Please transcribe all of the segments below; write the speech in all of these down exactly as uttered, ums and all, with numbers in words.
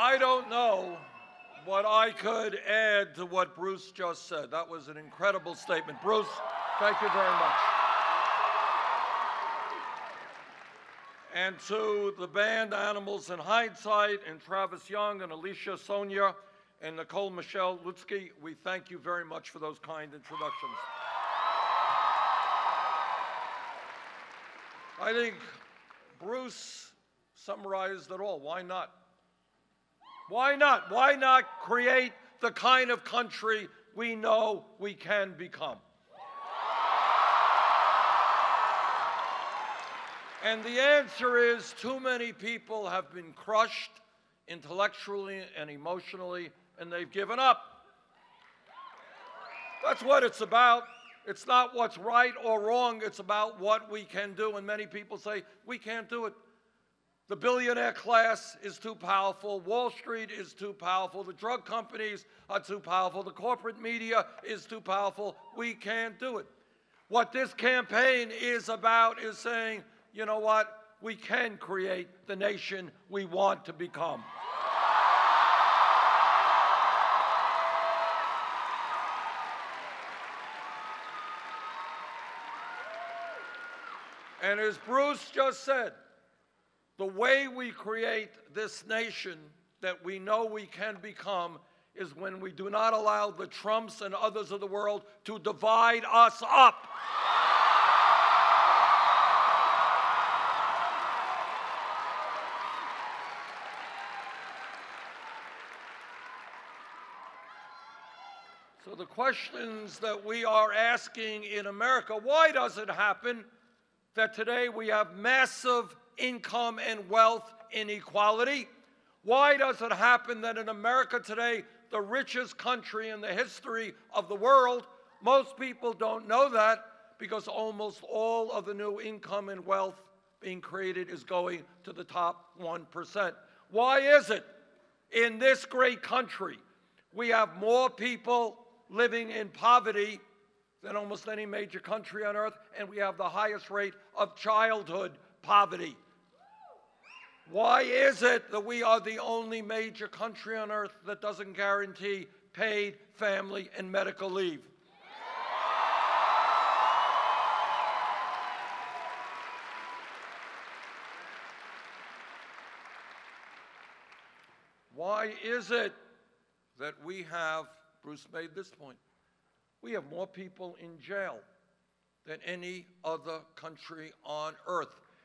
I don't know what I could add to what Bruce just said. That was an incredible statement. Bruce, thank you very much. And to the band Animals in Hindsight, and Travis Young, and Alicia Sonia, and Nicole Michelle Lutzke, we thank you very much for those kind introductions. I think Bruce summarized it all. Why not? Why not? Why not create the kind of country we know we can become? And the answer is too many people have been crushed intellectually and emotionally, and they've given up. That's what it's about. It's not what's right or wrong. It's about what we can do. And many people say, we can't do it. The billionaire class is too powerful. Wall Street is too powerful. The drug companies are too powerful. The corporate media is too powerful. We can't do it. What this campaign is about is saying, you know what? We can create the nation we want to become. And as Bruce just said, the way we create this nation that we know we can become is when we do not allow the Trumps and others of the world to divide us up. So the questions that we are asking in America, why does it happen that today we have massive income and wealth inequality? Why does it happen that in America today, the richest country in the history of the world, most people don't know that because almost all of the new income and wealth being created is going to the top one percent. Why is it in this great country we have more people living in poverty than almost any major country on earth, and we have the highest rate of childhood poverty? Why is it that we are the only major country on earth that doesn't guarantee paid family and medical leave? Why is it that we have, Bruce made this point, we have more people in jail than any other country on earth?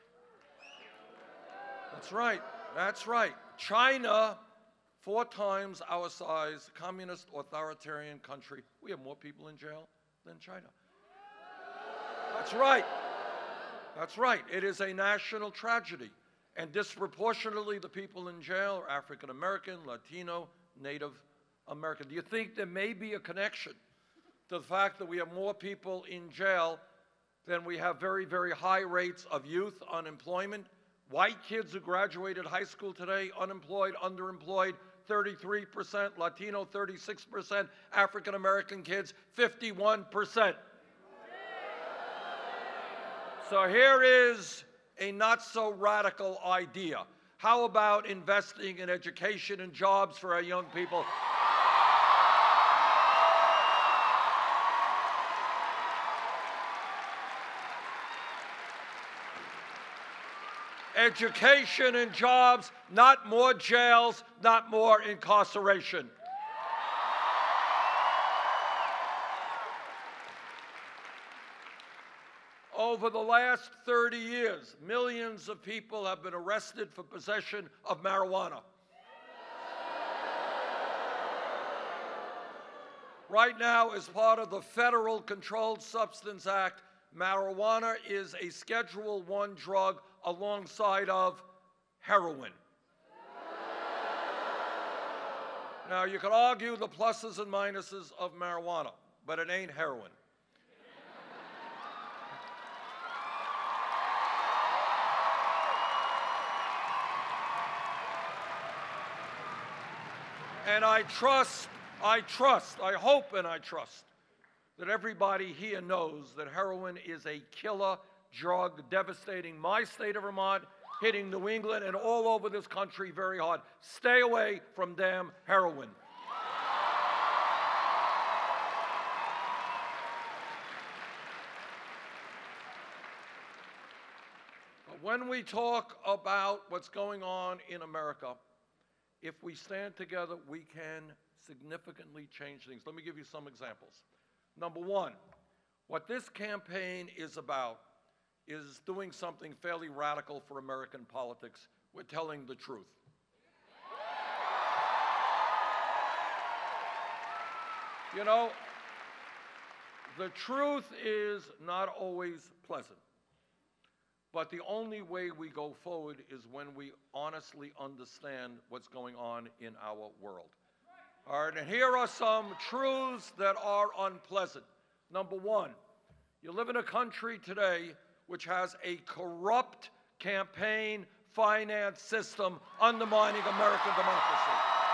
That's right. That's right. China, four times our size, communist authoritarian country. We have more people in jail than China. That's right. That's right. It is a national tragedy. And disproportionately, the people in jail are African American, Latino, Native American. Do you think there may be a connection to the fact that we have more people in jail than we have very, very high rates of youth unemployment? White kids who graduated high school today, unemployed, underemployed, thirty-three percent, Latino thirty-six percent, African American kids fifty-one percent. So here is a not so radical idea. How about investing in education and jobs for our young people? Education and jobs, not more jails, not more incarceration. Over the last thirty years, millions of people have been arrested for possession of marijuana. Right now, as part of the Federal Controlled Substance Act, marijuana is a Schedule One drug alongside of heroin. Now, you could argue the pluses and minuses of marijuana, but it ain't heroin. And I trust, I trust, I hope and I trust that everybody here knows that heroin is a killer drug devastating my state of Vermont, hitting New England and all over this country very hard. Stay away from damn heroin. But when we talk about what's going on in America, if we stand together, we can significantly change things. Let me give you some examples. Number one, what this campaign is about is doing something fairly radical for American politics. We're telling the truth. You know, the truth is not always pleasant, but the only way we go forward is when we honestly understand what's going on in our world. All right, and here are some truths that are unpleasant. Number one, you live in a country today which has a corrupt campaign finance system undermining American democracy.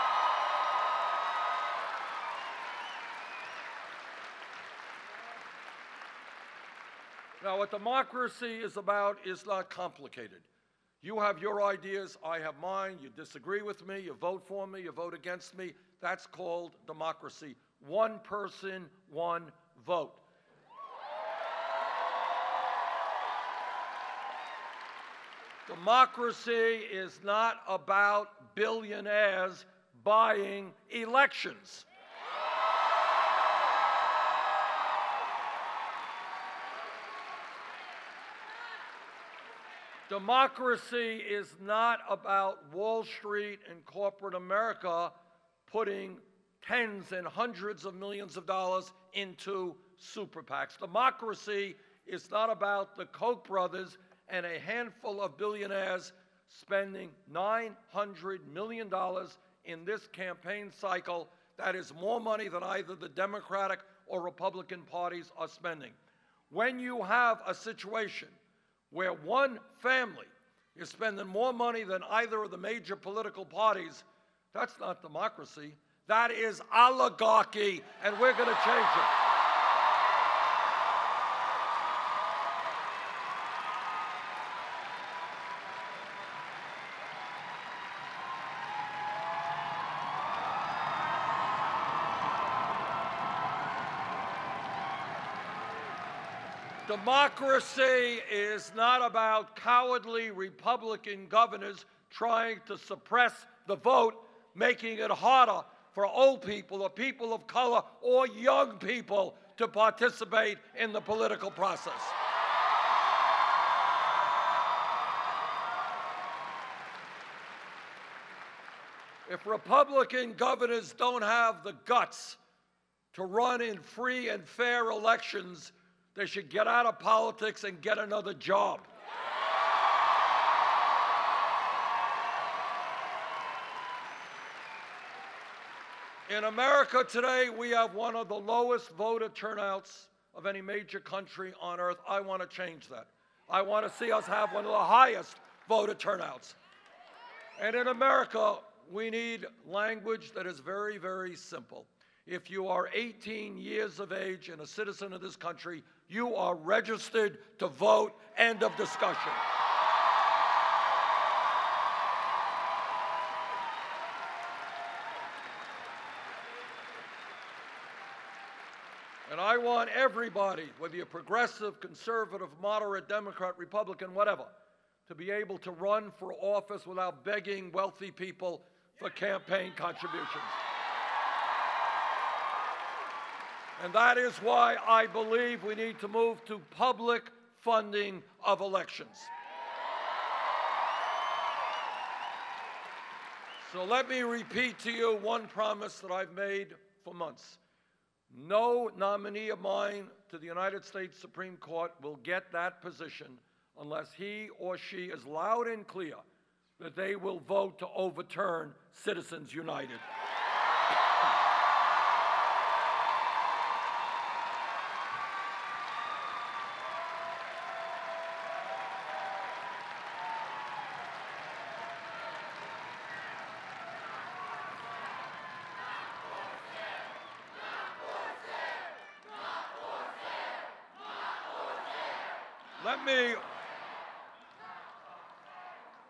Now, what democracy is about is not complicated. You have your ideas, I have mine, you disagree with me, you vote for me, you vote against me. That's called democracy. One person, one vote. Democracy is not about billionaires buying elections. Democracy is not about Wall Street and corporate America putting tens and hundreds of millions of dollars into super PACs. Democracy is not about the Koch brothers and a handful of billionaires spending nine hundred million dollars in this campaign cycle. That is more money than either the Democratic or Republican parties are spending. When you have a situation where one family is spending more money than either of the major political parties, that's not democracy. That is oligarchy, and we're going to change it. Democracy is not about cowardly Republican governors trying to suppress the vote, making it harder for old people or people of color or young people to participate in the political process. If Republican governors don't have the guts to run in free and fair elections, they should get out of politics and get another job. In America today, we have one of the lowest voter turnouts of any major country on earth. I want to change that. I want to see us have one of the highest voter turnouts. And in America, we need language that is very, very simple. If you are eighteen years of age and a citizen of this country, you are registered to vote. End of discussion. And I want everybody, whether you're progressive, conservative, moderate, Democrat, Republican, whatever, to be able to run for office without begging wealthy people for campaign contributions. And that is why I believe we need to move to public funding of elections. So let me repeat to you one promise that I've made for months. No nominee of mine to the United States Supreme Court will get that position unless he or she is loud and clear that they will vote to overturn Citizens United. Let me,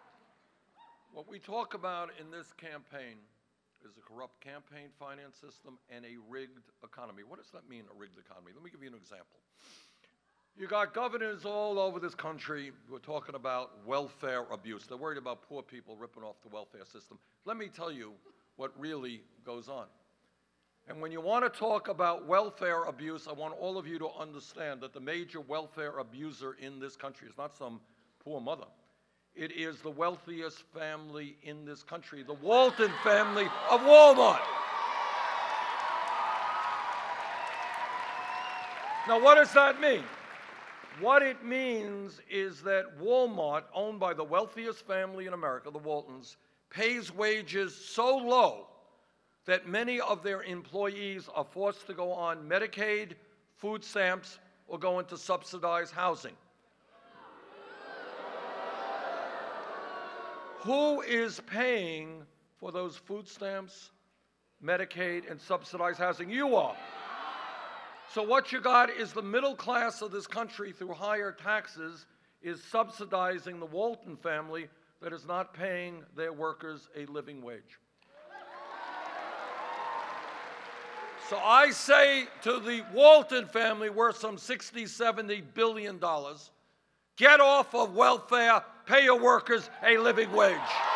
What we talk about in this campaign is a corrupt campaign finance system and a rigged economy. What does that mean, a rigged economy? Let me give you an example. You got governors all over this country who are talking about welfare abuse. They're worried about poor people ripping off the welfare system. Let me tell you what really goes on. And when you want to talk about welfare abuse, I want all of you to understand that the major welfare abuser in this country is not some poor mother. It is the wealthiest family in this country, the Walton family of Walmart. Now, what does that mean? What it means is that Walmart, owned by the wealthiest family in America, the Waltons, pays wages so low that many of their employees are forced to go on Medicaid, food stamps, or go into subsidized housing. Who is paying for those food stamps, Medicaid, and subsidized housing? You are. So what you got is the middle class of this country, through higher taxes, is subsidizing the Walton family that is not paying their workers a living wage. So I say to the Walton family, worth some sixty, seventy billion dollars, get off of welfare, pay your workers a living wage.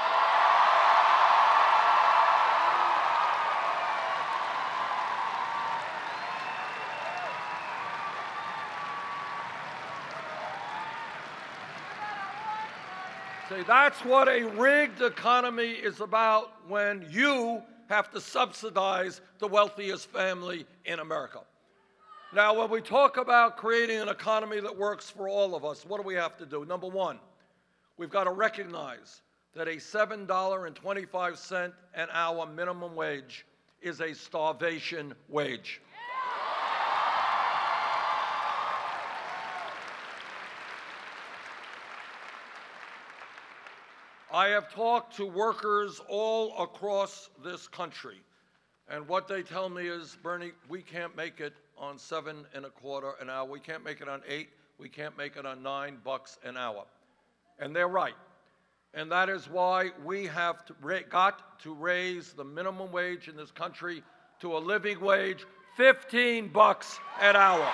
See, that's what a rigged economy is about, when you have to subsidize the wealthiest family in America. Now, when we talk about creating an economy that works for all of us, what do we have to do? Number one, we've got to recognize that a seven dollars and twenty-five cents an hour minimum wage is a starvation wage. I have talked to workers all across this country, and what they tell me is, Bernie, we can't make it on seven and a quarter an hour. We can't make it on eight. We can't make it on nine bucks an hour. And they're right. And that is why we have to ra- got to raise the minimum wage in this country to a living wage, fifteen bucks an hour.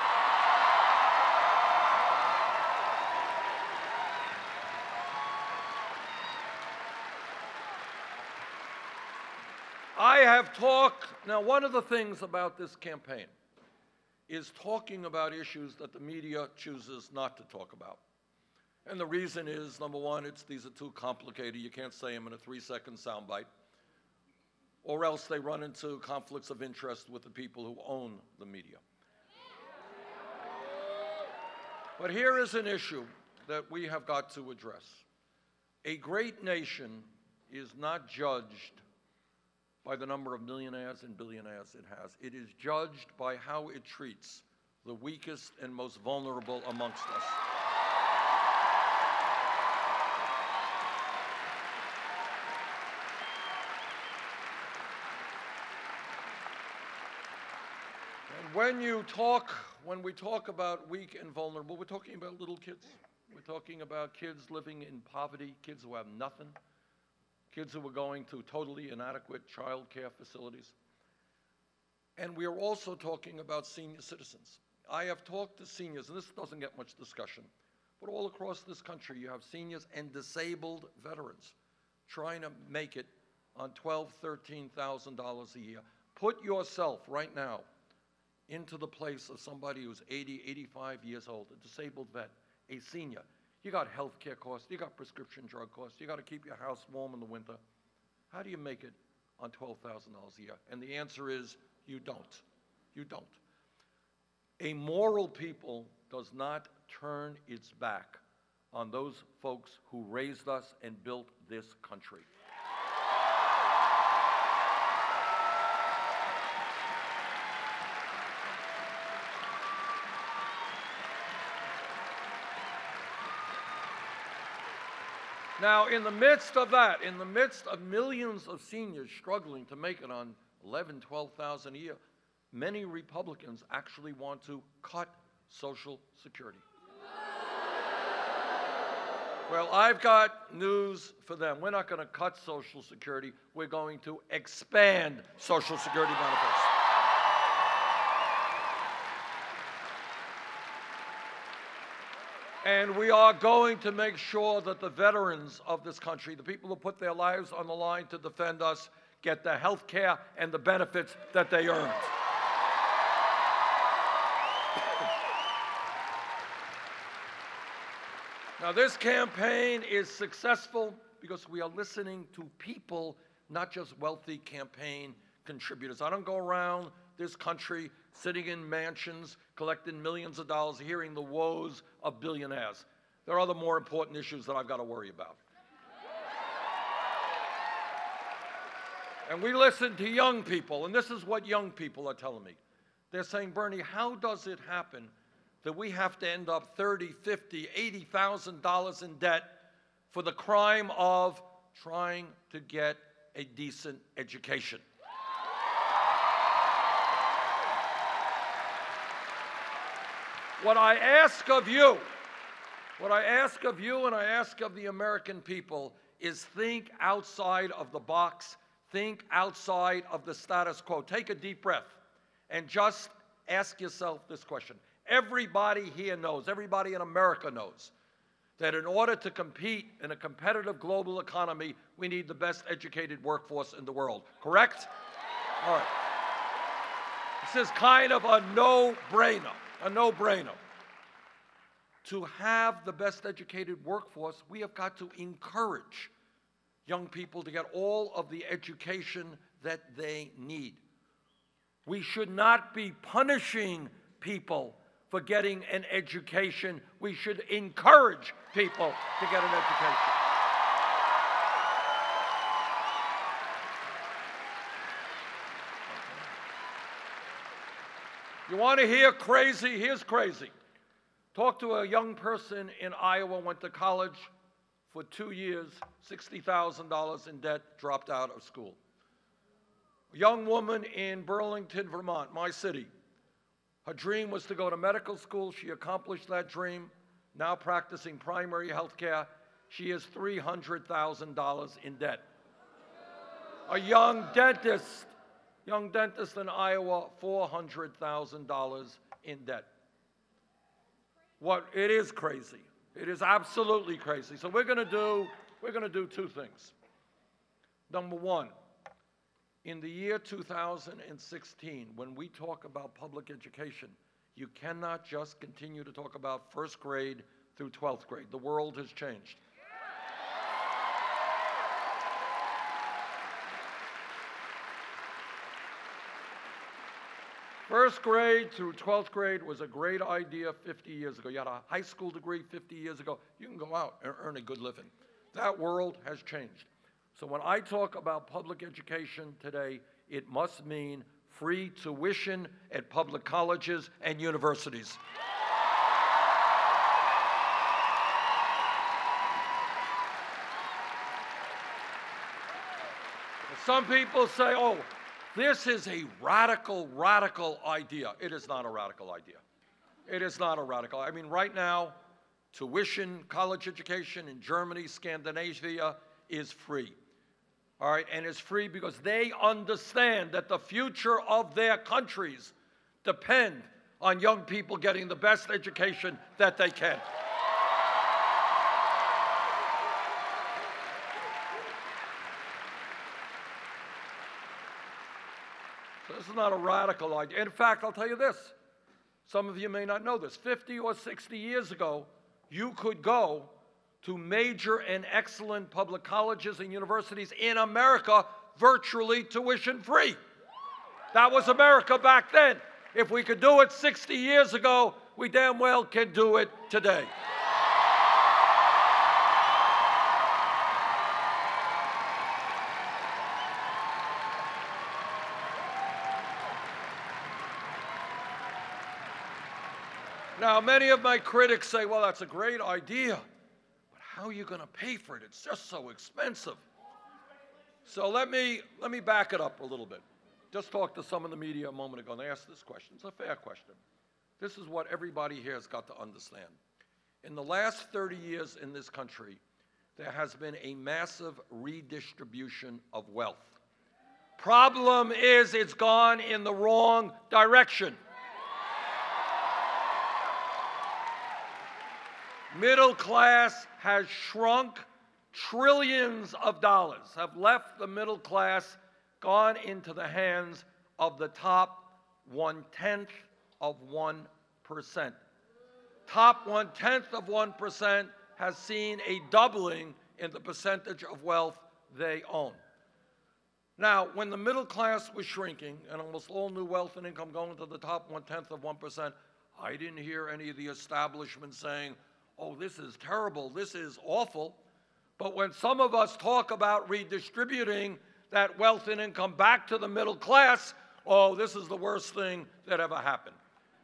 I have talked, now one of the things about this campaign is talking about issues that the media chooses not to talk about. And the reason is, number one, it's these are too complicated. You can't say them in a three-second soundbite. Or else they run into conflicts of interest with the people who own the media. But here is an issue that we have got to address. A great nation is not judged by the number of millionaires and billionaires it has. It is judged by how it treats the weakest and most vulnerable amongst us. And when you talk, when we talk about weak and vulnerable, we're talking about little kids. We're talking about kids living in poverty, kids who have nothing, kids who are going to totally inadequate child care facilities. And we are also talking about senior citizens. I have talked to seniors, and this doesn't get much discussion, but all across this country you have seniors and disabled veterans trying to make it on twelve thousand dollars, thirteen thousand dollars a year. Put yourself right now into the place of somebody who's eighty, eighty-five years old, a disabled vet, a senior. You got health care costs, you got prescription drug costs, you got to keep your house warm in the winter. How do you make it on twelve thousand dollars a year? And the answer is, you don't. You don't. A moral people does not turn its back on those folks who raised us and built this country. Now, in the midst of that, in the midst of millions of seniors struggling to make it on eleven, twelve thousand a year, many Republicans actually want to cut Social Security. Well, I've got news for them. We're not going to cut Social Security. We're going to expand Social Security benefits. And we are going to make sure that the veterans of this country, the people who put their lives on the line to defend us, get the health care and the benefits that they earned. Now, this campaign is successful because we are listening to people, not just wealthy campaign contributors. I don't go around this country sitting in mansions, collecting millions of dollars, hearing the woes of billionaires. There are other more important issues that I've got to worry about. And we listen to young people, and this is what young people are telling me. They're saying, Bernie, how does it happen that we have to end up thirty, fifty, eighty thousand dollars in debt for the crime of trying to get a decent education? What I ask of you, what I ask of you and I ask of the American people is think outside of the box, think outside of the status quo. Take a deep breath and just ask yourself this question. Everybody here knows, everybody in America knows, that in order to compete in a competitive global economy, we need the best educated workforce in the world. Correct? All right. This is kind of a no-brainer, a no-brainer. To have the best educated workforce, we have got to encourage young people to get all of the education that they need. We should not be punishing people for getting an education. We should encourage people to get an education. You want to hear crazy? Here's crazy. Talk to a young person in Iowa, went to college for two years, sixty thousand dollars in debt, dropped out of school. A young woman in Burlington, Vermont, my city. Her dream was to go to medical school. She accomplished that dream. Now practicing primary health care. She is three hundred thousand dollars in debt. A young dentist, young dentist in Iowa, four hundred thousand dollars in debt. What, it is crazy. It is absolutely crazy. So we're going to do, we're going to do two things. Number one, in the year two thousand sixteen, when we talk about public education, you cannot just continue to talk about first grade through twelfth grade. The world has changed. First grade through twelfth grade was a great idea fifty years ago. You had a high school degree fifty years ago. You can go out and earn a good living. That world has changed. So when I talk about public education today, it must mean free tuition at public colleges and universities. Some people say, oh, this is a radical, radical idea. It is not a radical idea. It is not a radical. I mean, right now, tuition, college education in Germany, Scandinavia is free. All right, and it's free because they understand that the future of their countries depend on young people getting the best education that they can. So this is not a radical idea. In fact, I'll tell you this. Some of you may not know this. fifty or sixty years ago, you could go to major and excellent public colleges and universities in America virtually tuition free. That was America back then. If we could do it sixty years ago, we damn well can do it today. Now, many of my critics say, well, that's a great idea. How are you going to pay for it? It's just so expensive. So let me, let me back it up a little bit. Just talked to some in the media a moment ago, and they asked this question. It's a fair question. This is what everybody here has got to understand. In the last thirty years in this country, there has been a massive redistribution of wealth. Problem is, it's gone in the wrong direction. Middle class has shrunk. Trillions of dollars have left the middle class, gone into the hands of the top one-tenth of one percent. Top one-tenth of one percent has seen a doubling in the percentage of wealth they own. Now, when the middle class was shrinking and almost all new wealth and income going to the top one-tenth of one percent, I didn't hear any of the establishment saying, oh, this is terrible, this is awful. But when some of us talk about redistributing that wealth and income back to the middle class, oh, this is the worst thing that ever happened.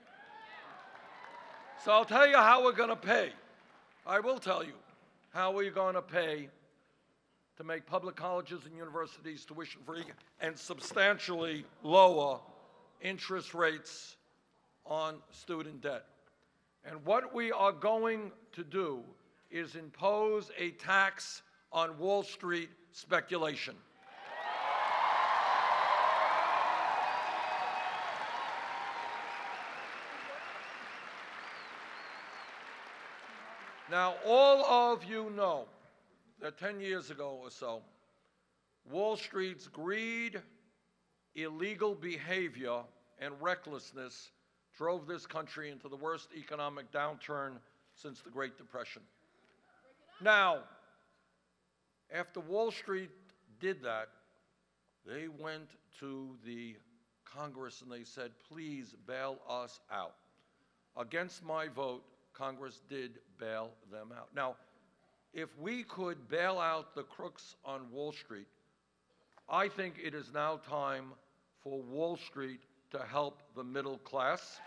So I'll tell you how we're going to pay. I will tell you how we're going to pay to make public colleges and universities tuition-free and substantially lower interest rates on student debt. And what we are going to do is impose a tax on Wall Street speculation. Now, all of you know that ten years ago or so, Wall Street's greed, illegal behavior, and recklessness drove this country into the worst economic downturn since the Great Depression. Now, after Wall Street did that, they went to the Congress and they said, please bail us out. Against my vote, Congress did bail them out. Now, if we could bail out the crooks on Wall Street, I think it is now time for Wall Street to help the middle class.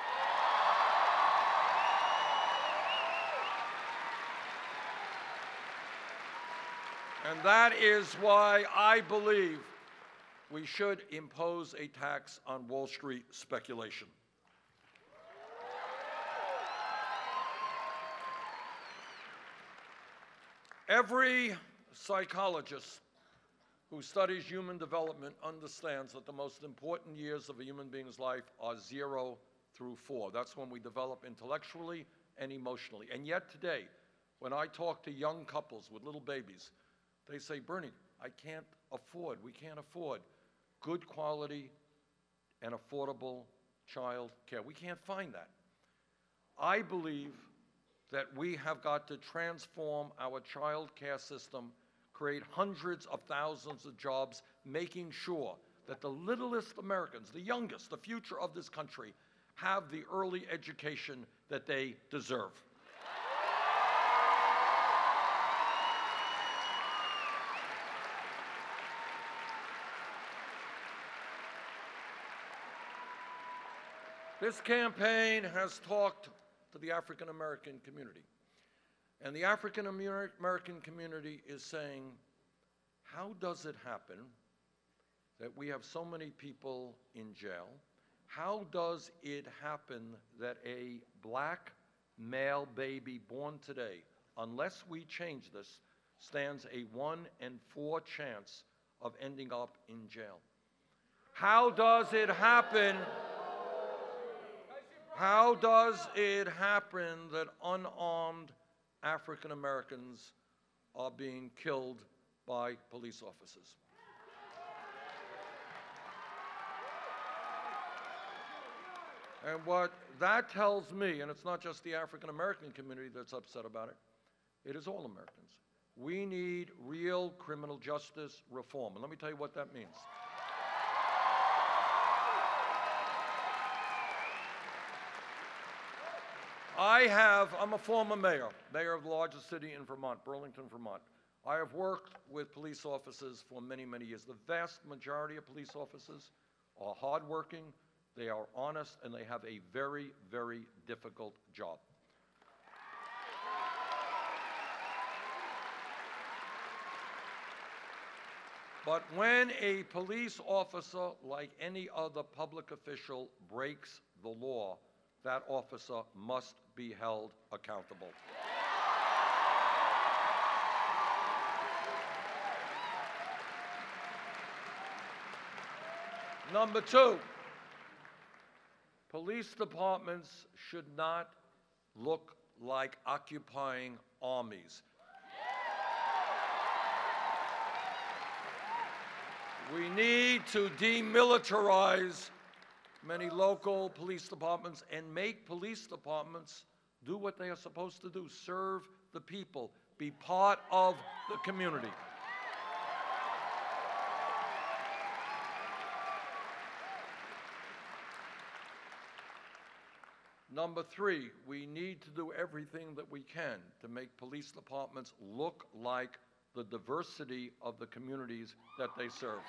And that is why I believe we should impose a tax on Wall Street speculation. Every psychologist who studies human development understands that the most important years of a human being's life are zero through four. That's when we develop intellectually and emotionally. And yet today, when I talk to young couples with little babies, they say, Bernie, I can't afford, we can't afford good quality and affordable child care. We can't find that. I believe that we have got to transform our child care system, create hundreds of thousands of jobs, making sure that the littlest Americans, the youngest, the future of this country, have the early education that they deserve. This campaign has talked to the African American community. And the African American community is saying, how does it happen that we have so many people in jail? How does it happen that a black male baby born today, unless we change this, stands a one in four chance of ending up in jail? How does it happen? How does it happen that unarmed African Americans are being killed by police officers? And what that tells me, and it's not just the African American community that's upset about it, it is all Americans. We need real criminal justice reform. And let me tell you what that means. I have, I'm a former mayor, mayor of the largest city in Vermont, Burlington, Vermont. I have worked with police officers for many, many years. The vast majority of police officers are hardworking, they are honest, and they have a very, very difficult job. But when a police officer, like any other public official, breaks the law, that officer must be held accountable. Number two, police departments should not look like occupying armies. We need to demilitarize many local police departments and make police departments do what they are supposed to do: serve the people, be part of the community. Number three, we need to do everything that we can to make police departments look like the diversity of the communities that they serve.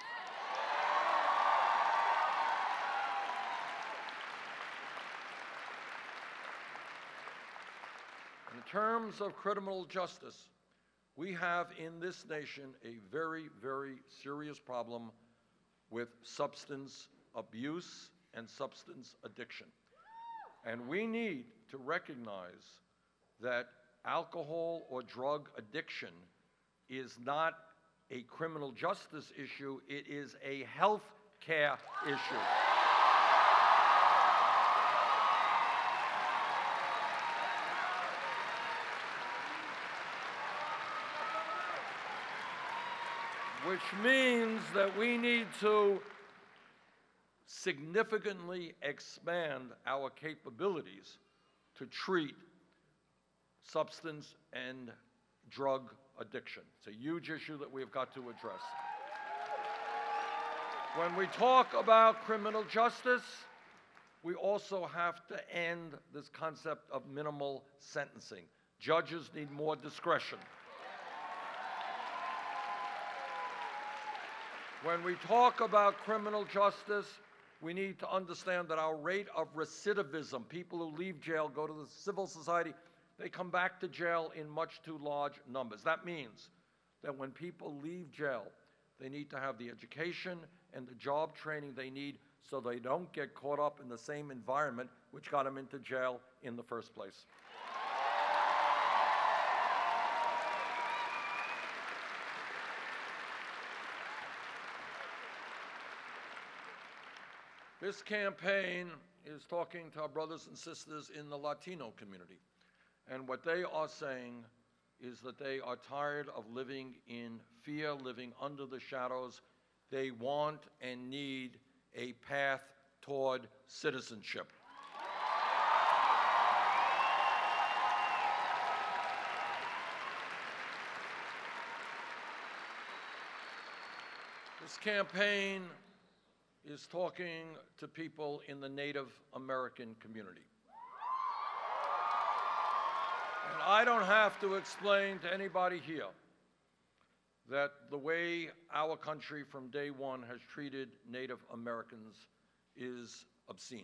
In terms of criminal justice, we have in this nation a very, very serious problem with substance abuse and substance addiction. And we need to recognize that alcohol or drug addiction is not a criminal justice issue, it is a health care issue. Which means that we need to significantly expand our capabilities to treat substance and drug addiction. It's a huge issue that we've got to address. When we talk about criminal justice, we also have to end this concept of minimal sentencing. Judges need more discretion. When we talk about criminal justice, we need to understand that our rate of recidivism, people who leave jail, go to the civil society, they come back to jail in much too large numbers. That means that when people leave jail, they need to have the education and the job training they need so they don't get caught up in the same environment which got them into jail in the first place. This campaign is talking to our brothers and sisters in the Latino community. And what they are saying is that they are tired of living in fear, living under the shadows. They want and need a path toward citizenship. This campaign is talking to people in the Native American community. And I don't have to explain to anybody here that the way our country from day one has treated Native Americans is obscene.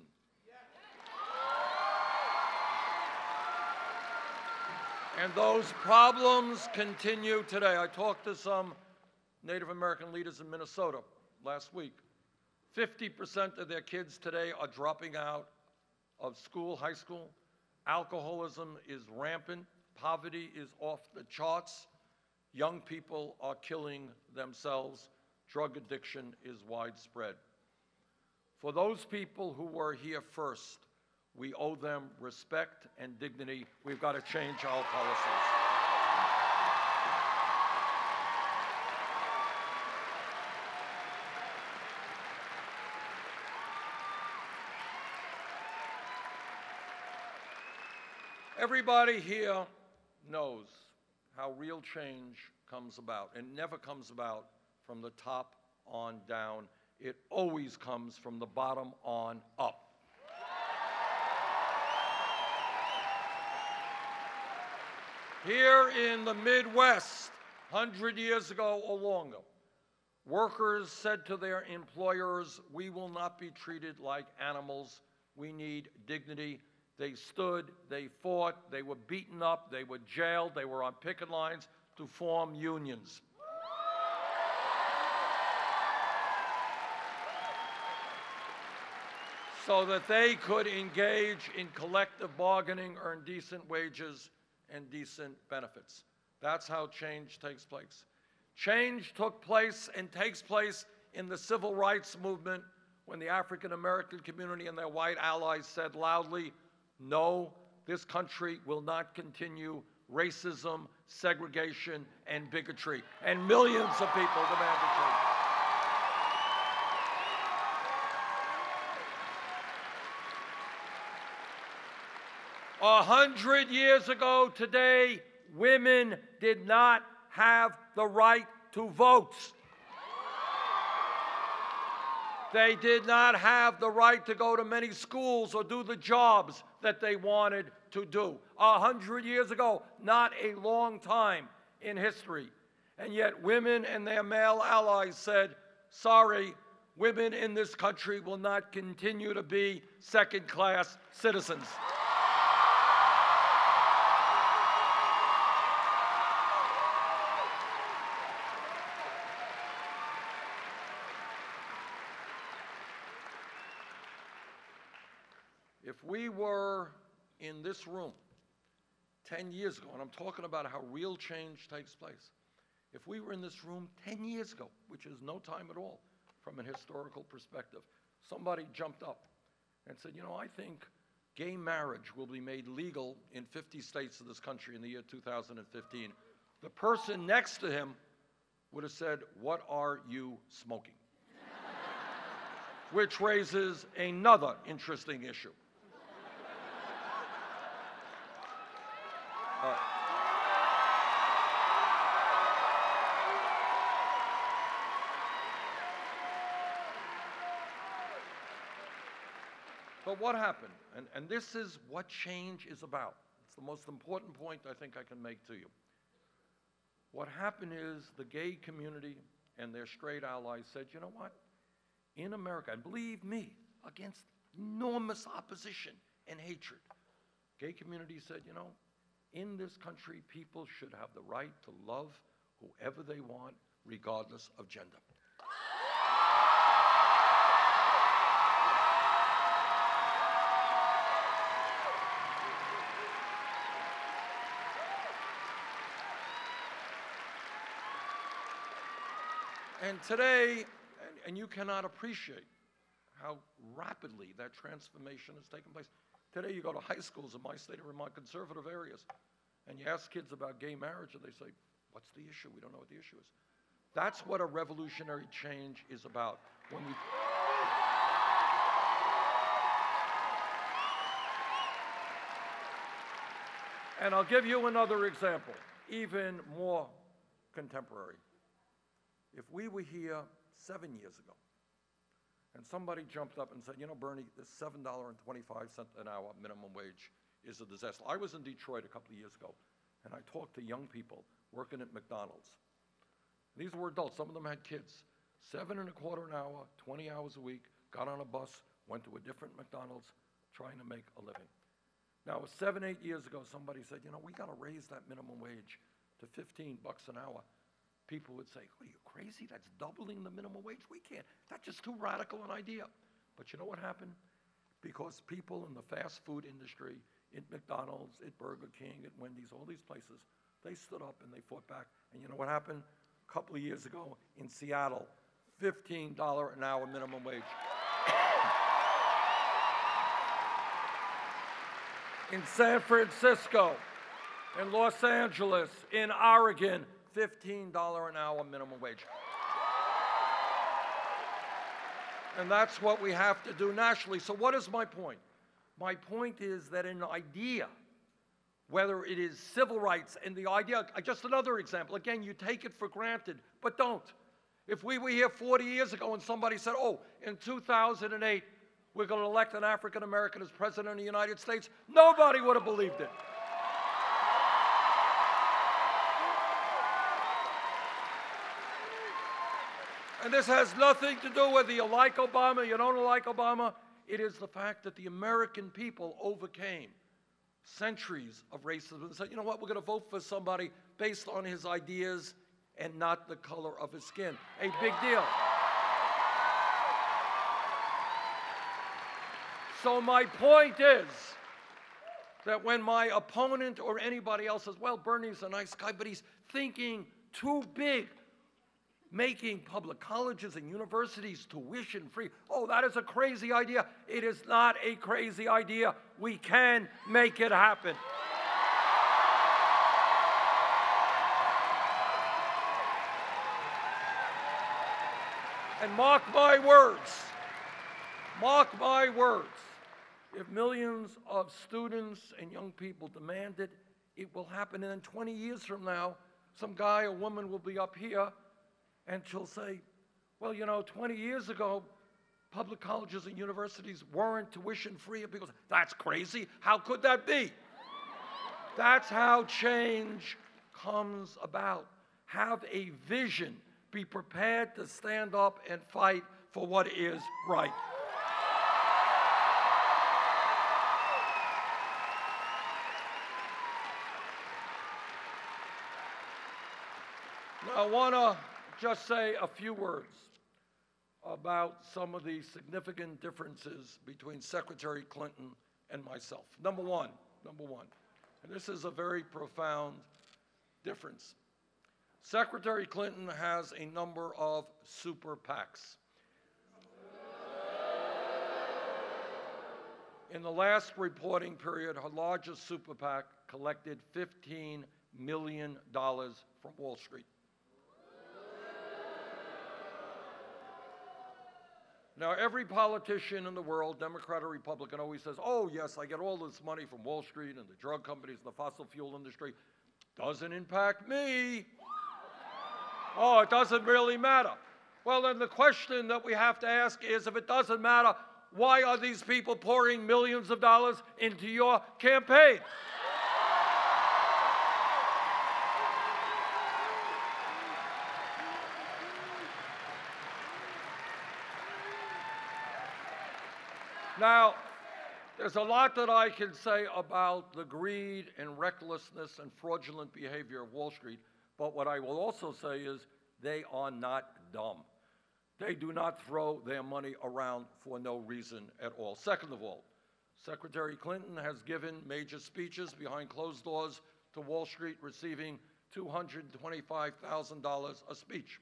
And those problems continue today. I talked to some Native American leaders in Minnesota last week. fifty percent of their kids today are dropping out of school, high school. Alcoholism is rampant. Poverty is off the charts. Young people are killing themselves. Drug addiction is widespread. For those people who were here first, we owe them respect and dignity. We've got to change our policies. Everybody here knows how real change comes about. It never comes about from the top on down. It always comes from the bottom on up. Here in the Midwest, one hundred years ago or longer, workers said to their employers, "We will not be treated like animals. We need dignity." They stood, they fought, they were beaten up, they were jailed, they were on picket lines to form unions. so that they could engage in collective bargaining, earn decent wages and decent benefits. That's how change takes place. Change took place and takes place in the civil rights movement when the African American community and their white allies said loudly, no, this country will not continue racism, segregation, and bigotry. And millions of people demanded change. A hundred years ago today, women did not have the right to vote. They did not have the right to go to many schools or do the jobs that they wanted to do. A hundred years ago, not a long time in history. And yet women and their male allies said, sorry, women in this country will not continue to be second-class citizens. If we were in this room ten years ago, and I'm talking about how real change takes place, if we were in this room ten years ago, which is no time at all from an historical perspective, somebody jumped up and said, you know, I think gay marriage will be made legal in fifty states of this country in the year two thousand fifteen, the person next to him would have said, what are you smoking? Which raises another interesting issue. Uh, but what happened? And, and this is what change is about. It's the most important point I think I can make to you. What happened is the gay community and their straight allies said, you know what? In America, and believe me, against enormous opposition and hatred, gay community said, you know, in this country, people should have the right to love whoever they want, regardless of gender. And today, and, and you cannot appreciate how rapidly that transformation has taken place. Today you go to high schools in my state or in my conservative areas, and you ask kids about gay marriage, and they say, what's the issue? We don't know what the issue is. That's what a revolutionary change is about. When we And I'll give you another example, even more contemporary. If we were here seven years ago, and somebody jumped up and said, you know, Bernie, this seven dollars and twenty-five cents an hour minimum wage is a disaster. I was in Detroit a couple of years ago, and I talked to young people working at McDonald's. These were adults. Some of them had kids. Seven and a quarter an hour, twenty hours a week, got on a bus, went to a different McDonald's, trying to make a living. Now, seven, eight years ago, somebody said, you know, we got to raise that minimum wage to fifteen bucks an hour. People would say, what are you, crazy? That's doubling the minimum wage? We can't. That's just too radical an idea. But you know what happened? Because people in the fast food industry, at McDonald's, at Burger King, at Wendy's, all these places, they stood up and they fought back. And you know what happened? A couple of years ago in Seattle, fifteen dollars an hour minimum wage. In San Francisco, in Los Angeles, in Oregon, fifteen dollars an hour minimum wage. And that's what we have to do nationally. So what is my point? My point is that an idea, whether it is civil rights and the idea, just another example, again, you take it for granted, but don't. If we were here forty years ago and somebody said, oh, in two thousand eight, we're going to elect an African American as president of the United States, nobody would have believed it. And this has nothing to do whether you like Obama, you don't like Obama. It is the fact that the American people overcame centuries of racism and said, you know what, we're going to vote for somebody based on his ideas and not the color of his skin. A big deal. So my point is that when my opponent or anybody else says, well, Bernie's a nice guy, but he's thinking too big, making public colleges and universities tuition free. Oh, that is a crazy idea. It is not a crazy idea. We can make it happen. And mark my words, mark my words, if millions of students and young people demand it, it will happen. And then twenty years from now, some guy or woman will be up here and she'll say, well, you know, twenty years ago, public colleges and universities weren't tuition free. And people say, that's crazy. How could that be? That's how change comes about. Have a vision. Be prepared to stand up and fight for what is right. Now, I want to just say a few words about some of the significant differences between Secretary Clinton and myself. Number one, number one, and this is a very profound difference. Secretary Clinton has a number of super PACs. In the last reporting period, her largest super PAC collected fifteen million dollars from Wall Street. Now, every politician in the world, Democrat or Republican, always says, oh, yes, I get all this money from Wall Street and the drug companies and the fossil fuel industry. Doesn't impact me. Oh, it doesn't really matter. Well, then the question that we have to ask is, if it doesn't matter, why are these people pouring millions of dollars into your campaign? Now, there's a lot that I can say about the greed and recklessness and fraudulent behavior of Wall Street, but what I will also say is they are not dumb. They do not throw their money around for no reason at all. Second of all, Secretary Clinton has given major speeches behind closed doors to Wall Street, receiving two hundred twenty-five thousand dollars a speech.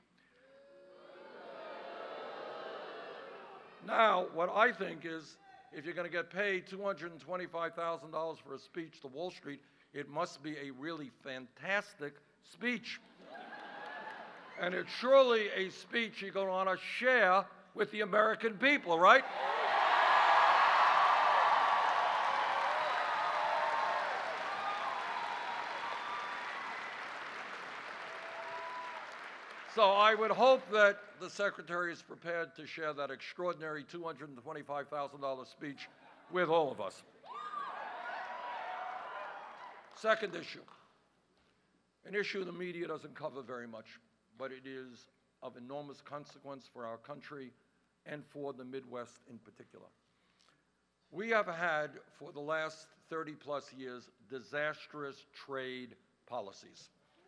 Now, what I think is, if you're going to get paid two hundred twenty-five thousand dollars for a speech to Wall Street, it must be a really fantastic speech. And it's surely a speech you're going to want to share with the American people, right? So I would hope that the Secretary is prepared to share that extraordinary two hundred twenty-five thousand dollars speech with all of us. Second issue, an issue the media doesn't cover very much, but it is of enormous consequence for our country and for the Midwest in particular. We have had, for the last thirty plus years, disastrous trade policies.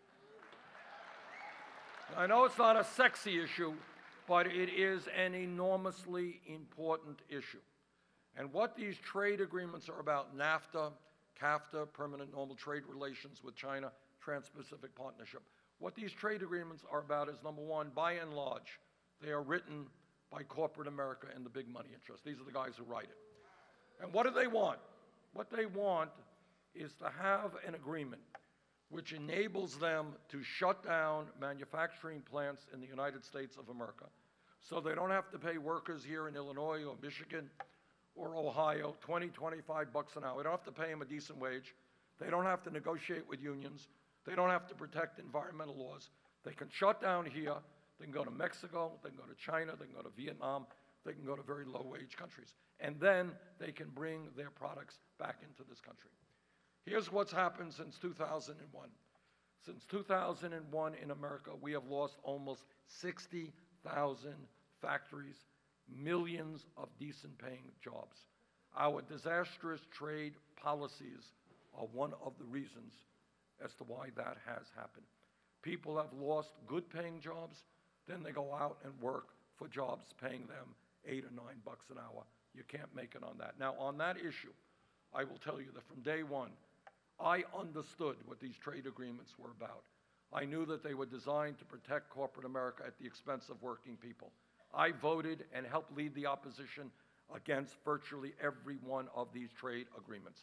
I know it's not a sexy issue, but it is an enormously important issue. And what these trade agreements are about, NAFTA, CAFTA, Permanent Normal Trade Relations with China, Trans-Pacific Partnership, what these trade agreements are about is, number one, by and large, they are written by corporate America and the big money interests. These are the guys who write it. And what do they want? What they want is to have an agreement which enables them to shut down manufacturing plants in the United States of America. So they don't have to pay workers here in Illinois or Michigan or Ohio twenty, twenty-five bucks an hour. They don't have to pay them a decent wage. They don't have to negotiate with unions. They don't have to protect environmental laws. They can shut down here. They can go to Mexico. They can go to China. They can go to Vietnam. They can go to very low-wage countries. And then they can bring their products back into this country. Here's what's happened since two thousand one. Since two thousand one in America, we have lost almost sixty thousand factories, millions of decent paying jobs. Our disastrous trade policies are one of the reasons as to why that has happened. People have lost good paying jobs, then they go out and work for jobs paying them eight or nine bucks an hour. You can't make it on that. Now, on that issue, I will tell you that from day one, I understood what these trade agreements were about. I knew that they were designed to protect corporate America at the expense of working people. I voted and helped lead the opposition against virtually every one of these trade agreements.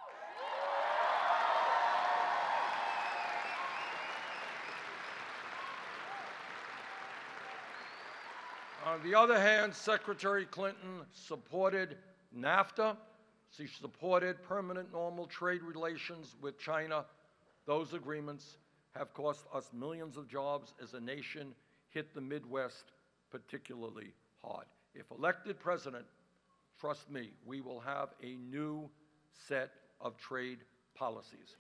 On the other hand, Secretary Clinton supported NAFTA. She supported permanent normal trade relations with China. Those agreements have cost us millions of jobs as a nation, hit the Midwest particularly hard. If elected president, trust me, we will have a new set of trade policies.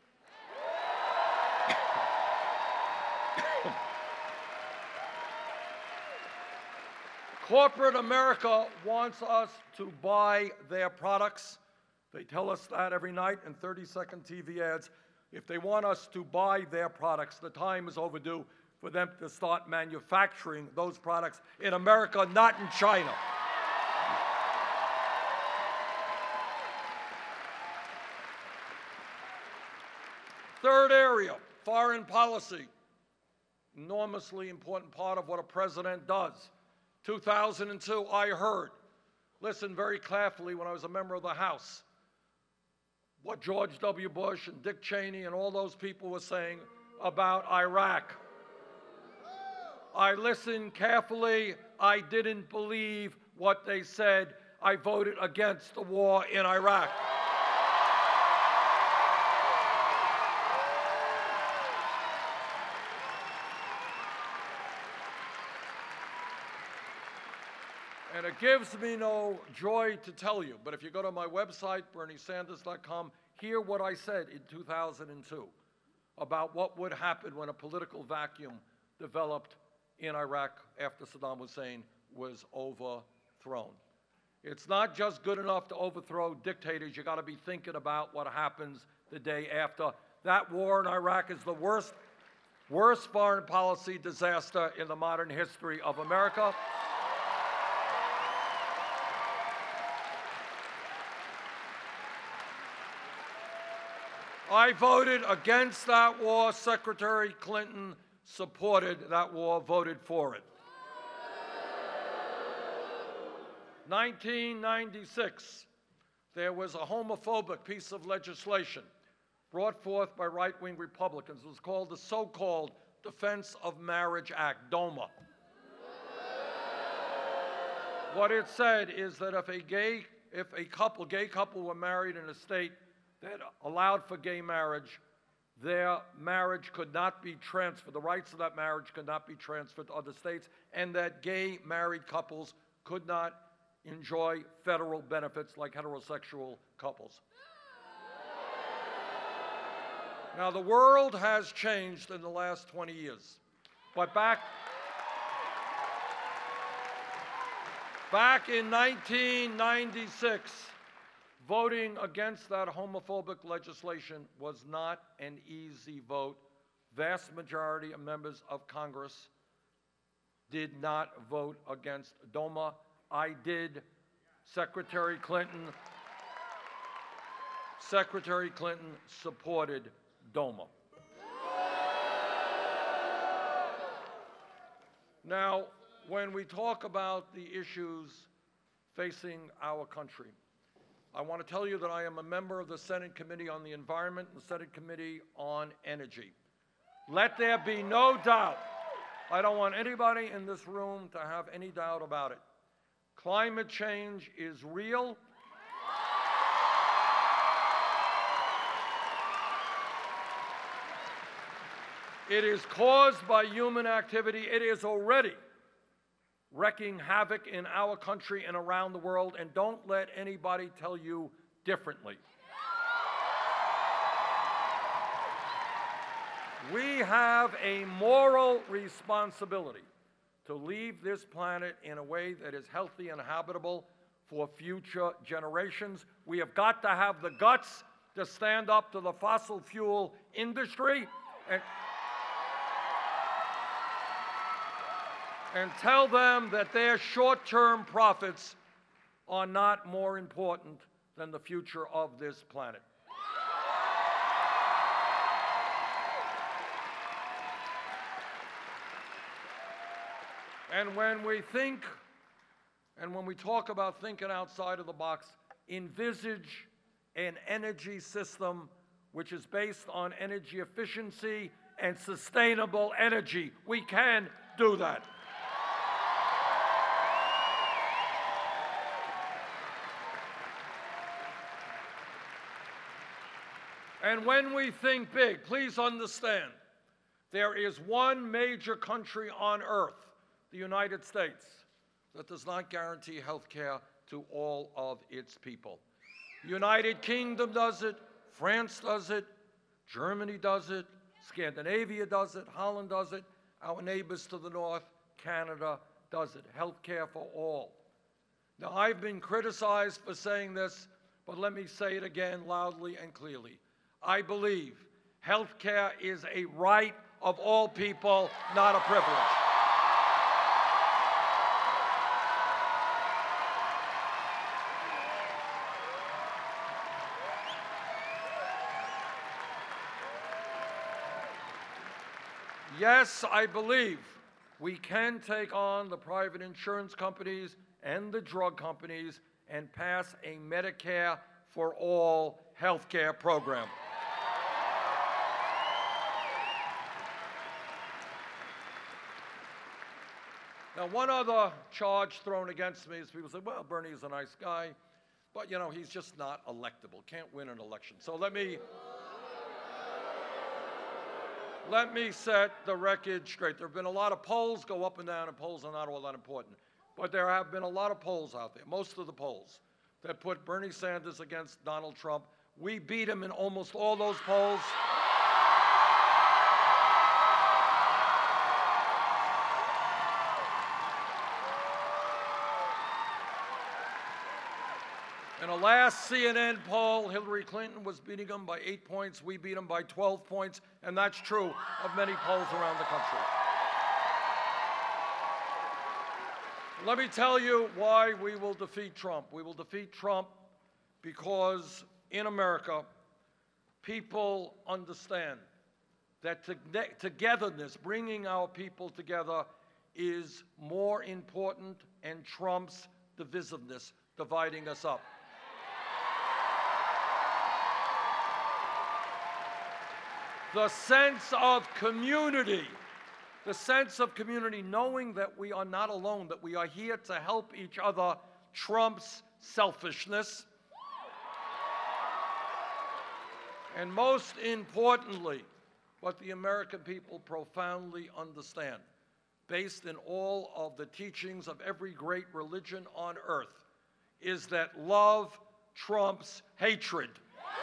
Corporate America wants us to buy their products. They tell us that every night in thirty second T V ads. If they want us to buy their products, the time is overdue for them to start manufacturing those products in America, not in China. Third area, foreign policy. Enormously important part of what a president does. two thousand two, I heard, listen very carefully when I was a member of the House, what George W. Bush and Dick Cheney and all those people were saying about Iraq. I listened carefully. I didn't believe what they said. I voted against the war in Iraq. And it gives me no joy to tell you, but if you go to my website, bernie sanders dot com, hear what I said in two thousand two about what would happen when a political vacuum developed in Iraq after Saddam Hussein was overthrown. It's not just good enough to overthrow dictators. You got to be thinking about what happens the day after. That war in Iraq is the worst, worst foreign policy disaster in the modern history of America. I voted against that war. Secretary Clinton supported that war, voted for it. nineteen ninety-six, there was a homophobic piece of legislation brought forth by right-wing Republicans. It was called the so-called Defense of Marriage Act, DOMA. What it said is that if a gay, if a couple, gay couple were married in a state that allowed for gay marriage, their marriage could not be transferred, the rights of that marriage could not be transferred to other states, and that gay married couples could not enjoy federal benefits like heterosexual couples. Now, the world has changed in the last twenty years, but back, back in nineteen ninety-six, voting against that homophobic legislation was not an easy vote. Vast majority of members of Congress did not vote against DOMA. I did. Secretary Clinton, Secretary Clinton supported DOMA. Now, when we talk about the issues facing our country, I want to tell you that I am a member of the Senate Committee on the Environment and the Senate Committee on Energy. Let there be no doubt, I don't want anybody in this room to have any doubt about it. Climate change is real. It is caused by human activity. It is already wreaking havoc in our country and around the world, and don't let anybody tell you differently. We have a moral responsibility to leave this planet in a way that is healthy and habitable for future generations. We have got to have the guts to stand up to the fossil fuel industry and and tell them that their short-term profits are not more important than the future of this planet. And when we think, and when we talk about thinking outside of the box, envisage an energy system which is based on energy efficiency and sustainable energy. We can do that. And when we think big, please understand, there is one major country on earth, the United States, that does not guarantee health care to all of its people. The United Kingdom does it, France does it, Germany does it, Scandinavia does it, Holland does it, our neighbors to the north, Canada does it. Health care for all. Now, I've been criticized for saying this, but let me say it again loudly and clearly. I believe health care is a right of all people, not a privilege. Yes, I believe we can take on the private insurance companies and the drug companies and pass a Medicare for all health care program. Now, one other charge thrown against me is people say, well, Bernie is a nice guy, but, you know, he's just not electable, can't win an election. So let me, let me set the record straight. There have been a lot of polls go up and down, and polls are not all that important. But there have been a lot of polls out there, most of the polls, that put Bernie Sanders against Donald Trump. We beat him in almost all those polls. In the last C N N poll, Hillary Clinton was beating him by eight points. We beat him by twelve points, and that's true of many polls around the country. Let me tell you why we will defeat Trump. We will defeat Trump because in America, people understand that to togetherness, bringing our people together, is more important and trumps divisiveness, dividing us up. The sense of community, the sense of community, knowing that we are not alone, that we are here to help each other, trumps selfishness. And most importantly, what the American people profoundly understand, based in all of the teachings of every great religion on earth, is that love trumps hatred.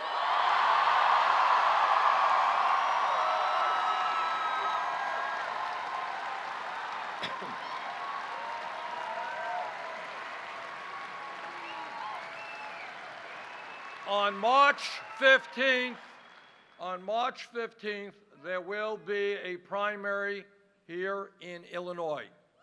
On March fifteenth, on March fifteenth, there will be a primary here in Illinois.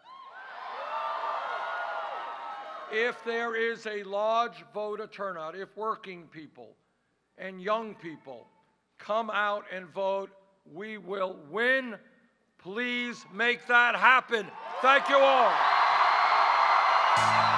If there is a large voter turnout, if working people and young people come out and vote, we will win. Please make that happen. Thank you all.